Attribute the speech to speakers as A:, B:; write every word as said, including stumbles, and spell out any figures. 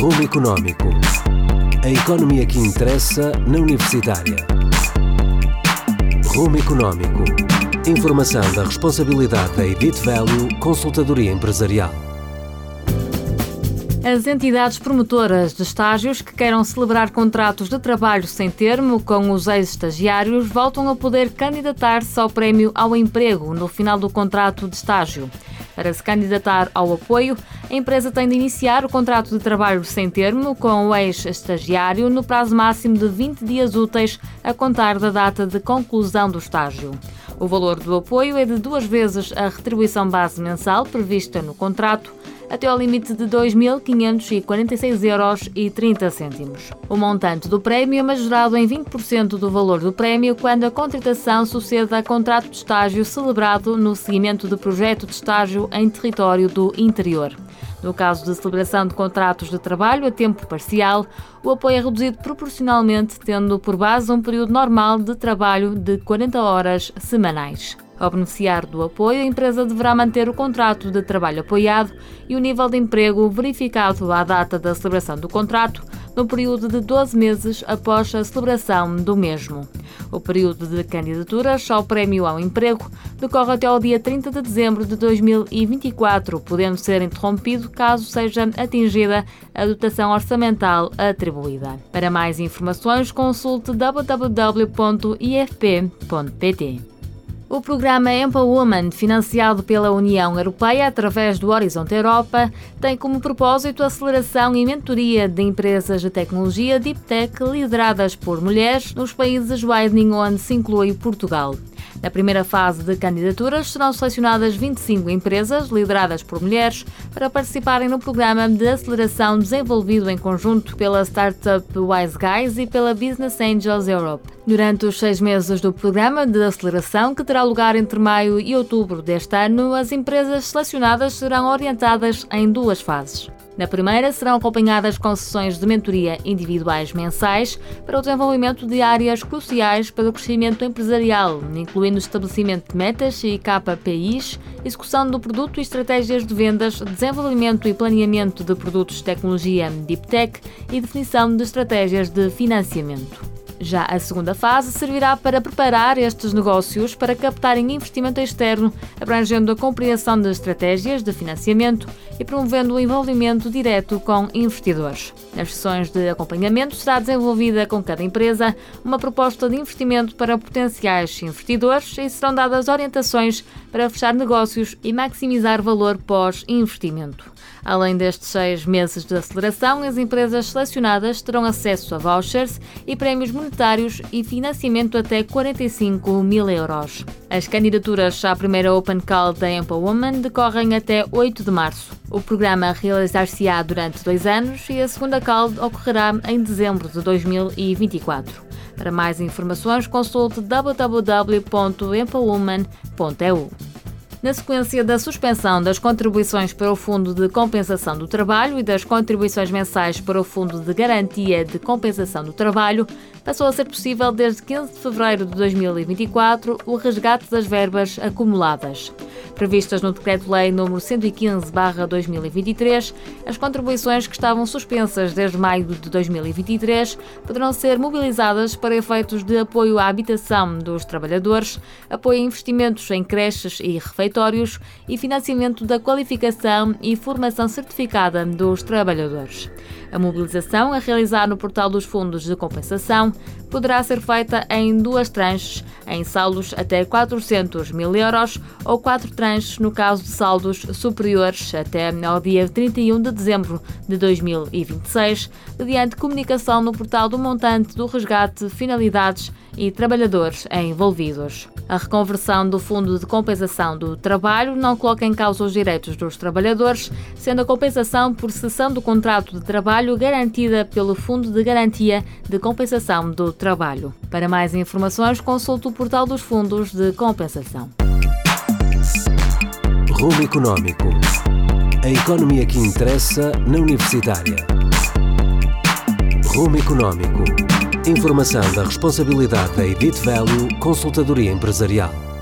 A: Rumo Económico. A economia que interessa na Universitária. Rumo Económico. Informação da responsabilidade da Edit Value Consultadoria Empresarial.
B: As entidades promotoras de estágios que queiram celebrar contratos de trabalho sem termo com os ex-estagiários voltam a poder candidatar-se ao Prémio ao Emprego no final do contrato de estágio. Para se candidatar ao apoio, a empresa tem de iniciar o contrato de trabalho sem termo com o ex-estagiário no prazo máximo de vinte dias úteis a contar da data de conclusão do estágio. O valor do apoio é de duas vezes a retribuição base mensal prevista no contrato, até ao limite de dois mil quinhentos e quarenta e seis euros e trinta cêntimos. O montante do prémio é majorado em vinte por cento do valor do prémio quando a contratação sucede a contrato de estágio celebrado no seguimento de projeto de estágio em território do interior. No caso de celebração de contratos de trabalho a tempo parcial, o apoio é reduzido proporcionalmente, tendo por base um período normal de trabalho de quarenta horas semanais. Ao beneficiar do apoio, a empresa deverá manter o contrato de trabalho apoiado e o nível de emprego verificado à data da celebração do contrato, no período de doze meses após a celebração do mesmo. O período de candidaturas ao Prémio ao Emprego decorre até ao dia trinta de dezembro de dois mil e vinte e quatro, podendo ser interrompido caso seja atingida a dotação orçamental atribuída. Para mais informações, consulte w w w ponto i f p ponto p t. O programa Empowoman, financiado pela União Europeia através do Horizonte Europa, tem como propósito a aceleração e mentoria de empresas de tecnologia Deep Tech lideradas por mulheres nos países widening, onde se inclui Portugal. Na primeira fase de candidaturas, serão selecionadas vinte e cinco empresas lideradas por mulheres para participarem no programa de aceleração desenvolvido em conjunto pela startup Wise Guys e pela Business Angels Europe. Durante os seis meses do programa de aceleração, que terá lugar entre maio e outubro deste ano, as empresas selecionadas serão orientadas em duas fases. Na primeira, serão acompanhadas com sessões de mentoria individuais mensais para o desenvolvimento de áreas cruciais para o crescimento empresarial, incluindo estabelecimento de metas e K P Is, execução do produto e estratégias de vendas, desenvolvimento e planeamento de produtos de tecnologia Deep Tech e definição de estratégias de financiamento. Já a segunda fase servirá para preparar estes negócios para captarem investimento externo, abrangendo a compreensão de estratégias de financiamento e promovendo o envolvimento direto com investidores. Nas sessões de acompanhamento será desenvolvida com cada empresa uma proposta de investimento para potenciais investidores e serão dadas orientações para fechar negócios e maximizar valor pós-investimento. Além destes seis meses de aceleração, as empresas selecionadas terão acesso a vouchers e prémios monetários e financiamento até quarenta e cinco mil euros. As candidaturas à primeira Open Call da Empowoman decorrem até oito de março. O programa realizar-se-á durante dois anos e a segunda call ocorrerá em dezembro de dois mil e vinte e quatro. Para mais informações, consulte w w w ponto empowoman ponto e u. Na sequência da suspensão das contribuições para o Fundo de Compensação do Trabalho e das contribuições mensais para o Fundo de Garantia de Compensação do Trabalho, passou a ser possível desde quinze de fevereiro de dois mil e vinte e quatro o resgate das verbas acumuladas. Previstas no Decreto-Lei número cento e quinze barra dois mil e vinte e três, as contribuições que estavam suspensas desde maio de dois mil e vinte e três poderão ser mobilizadas para efeitos de apoio à habitação dos trabalhadores, apoio a investimentos em creches e refeitórios e financiamento da qualificação e formação certificada dos trabalhadores. A mobilização a realizar no portal dos fundos de compensação poderá ser feita em duas tranches, em saldos até quatrocentos mil euros ou quatro tranches no caso de saldos superiores até ao dia trinta e um de dezembro de dois mil e vinte e seis, mediante comunicação no portal do montante do resgate, finalidades e trabalhadores envolvidos. A reconversão do Fundo de Compensação do Trabalho não coloca em causa os direitos dos trabalhadores, sendo a compensação por cessão do contrato de trabalho garantida pelo Fundo de Garantia de Compensação do Trabalho. Para mais informações, consulte o portal dos fundos de compensação.
A: Rumo Económico. A economia que interessa na Universitária. Rumo Económico. Informação da responsabilidade da Edit Value Consultadoria Empresarial.